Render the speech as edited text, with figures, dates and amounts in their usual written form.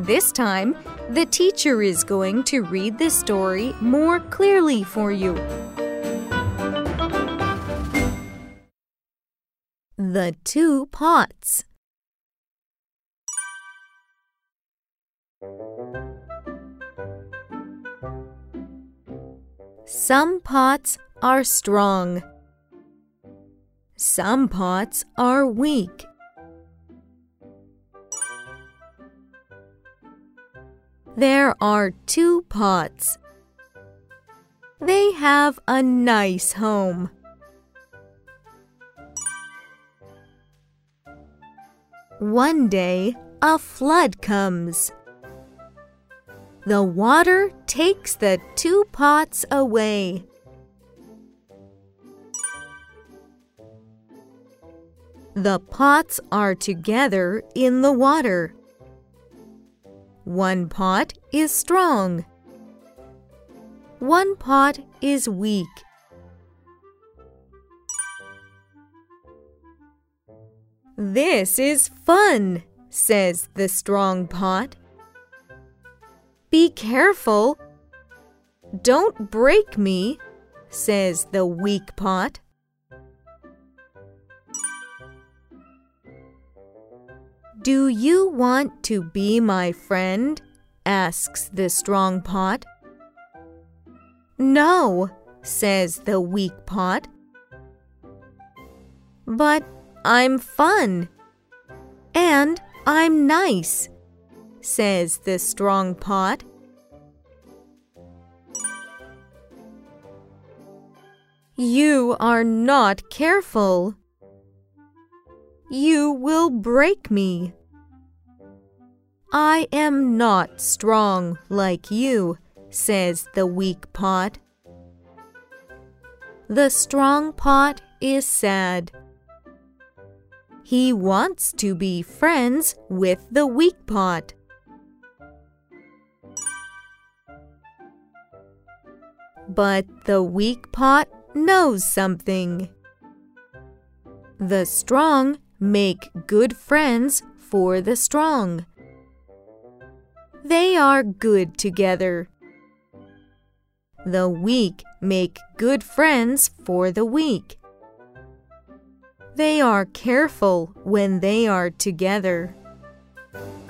This time, the teacher is going to read the story more clearly for you. The Two Pots. Some pots are strong. Some pots are weak. There are two pots. They have a nice home. One day, a flood comes. The water takes the two pots away. The pots are together in the water. One pot is strong. One pot is weak. "This is fun," says the strong pot. "Be careful. Don't break me," says the weak pot. "Do you want to be my friend?" asks the strong pot. "No," says the weak pot. "But I'm fun. And I'm nice," says the strong pot. "You are not careful. You will break me. I am not strong like you," says the weak pot. The strong pot is sad. He wants to be friends with the weak pot. But the weak pot knows something. The strong make good friends for the strong. They are good together. The weak make good friends for the weak. They are careful when they are together.